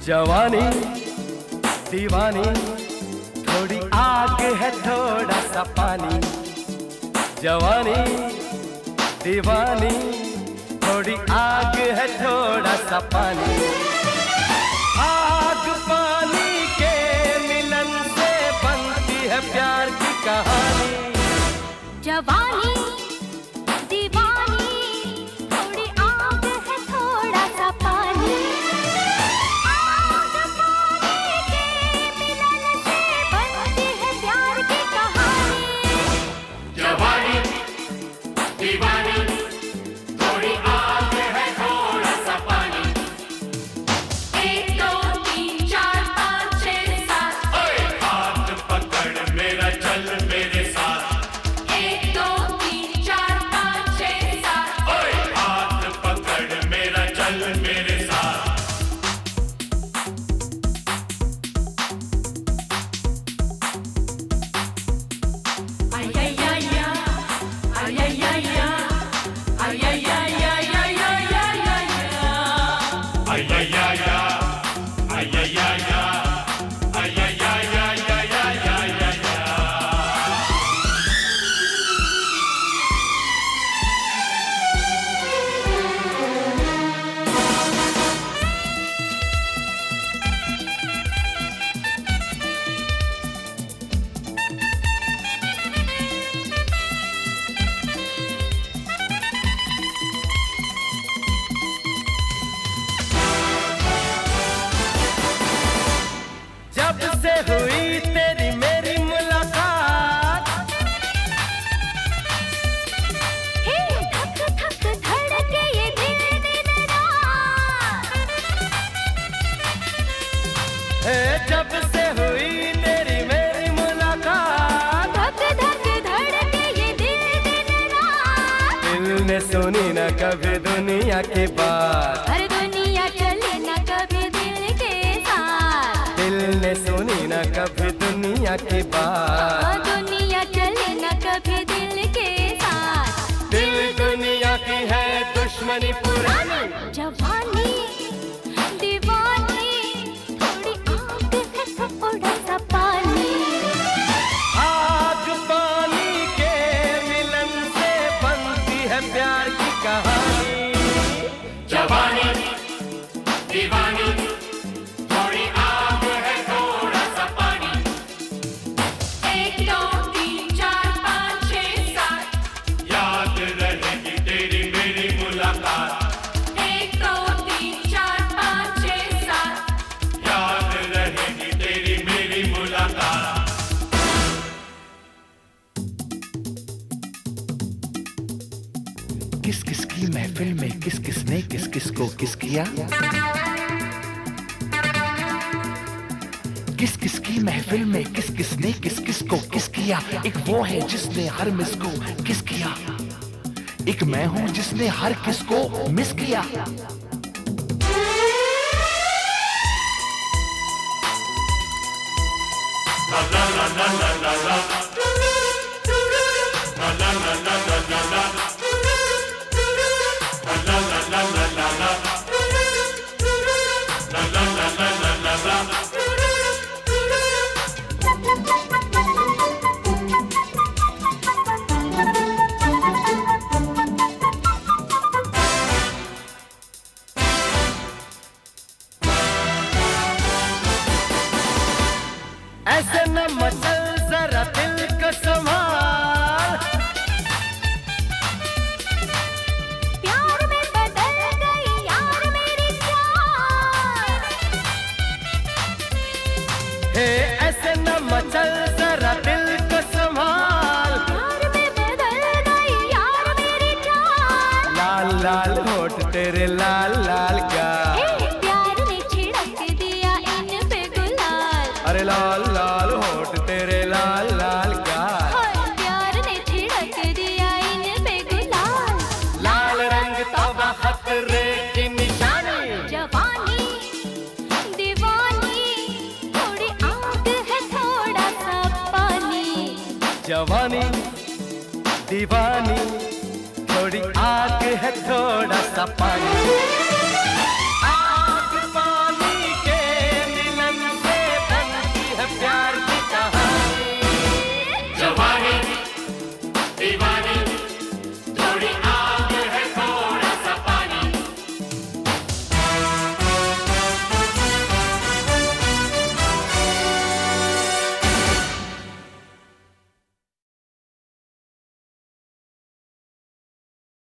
जवानी दीवानी, थोड़ी आग है थोड़ा सा पानी। जवानी दीवानी, थोड़ी आग है थोड़ा सा पानी। आग पानी के मिलन से बनती है प्यार की कहानी। जवानी दीवानी, थोड़ी आग है थोड़ा सा पानी। आग पानी के मिलन से बनती है प्यार की कहानी। जवानी दीवानी, थोड़ी आग है थोड़ा सा पानी। 1 2 3 4 5 6 7 ओए हाथ पकड़ मेरा चल मेरे साथ। 1 2 3 4 5 6 7 ओए हाथ पकड़ मेरा चल मेरे साथ। Ay ay ay ya, ay ay ay ya, ay ay ay ay ay ay ay ay ya, ay ay ay ya, ay ay ay ya, ay ay ay ay ay ay ay ay ya. जब से हुई तेरी मेरी मुलाकात, हे धक धक धड़के ये दिल दिन रात। है जब से हुई तेरी मेरी मुलाकात। धक धक धड़के ये दिल दिन रात। दिल ने सुनी न कभी दुनिया की बात। हर दुनिया चले न कभी दिल के साथ। दिल ने सुनी न कभी दुनिया की बात। दुनिया चले न कभी दिल के साथ। दिल दुनिया की है दुश्मनी पुरानी। जवानी दीवानी, थोड़ी आग है थोड़ा सा पानी। आग पानी के मिलन से बनती है प्यार की कहानी। जवानी दीवानी, थोड़ी आग है थोड़ा सा पानी। 1 2 3 4 5 6 7 याद रहेगी तेरी मेरी मुलाकात। 1 2 3 4 5 6 7 याद रहेगी तेरी मेरी मुलाकात। किस किस की महफिल में किस किसने किस किस को किस किया। किस किस की महफिल में किस किसने किस किस को किस किया। एक वो है जिसने हर मिस को किस किया, एक मैं हूं जिसने हर किस को मिस किया। La la la la la la la. La la la la la la la. La la la la la la la. La la la la la la la. ऐसे न मचल जरा दिल को संभाल। प्यार में बदल गई यार मेरी चाल। हे ऐसे न मचल जरा दिल को संभाल। प्यार में बदल गई यार मेरी चाल। लाल लाल होठ तेरे लाल लाल गाल। हे प्यार ने छिड़क दिया इन पे गुलाल। अरे लाल लाल होठ तेरे लाल लाल गाल। हाय प्यार ने छिड़क दिया इन पे गुलाल। लाल रंग तवा खतरे की निशानी। जवानी दीवानी, थोड़ी आग है थोड़ा सा पानी। जवानी दीवानी, थोड़ी आग है थोड़ा सा पानी।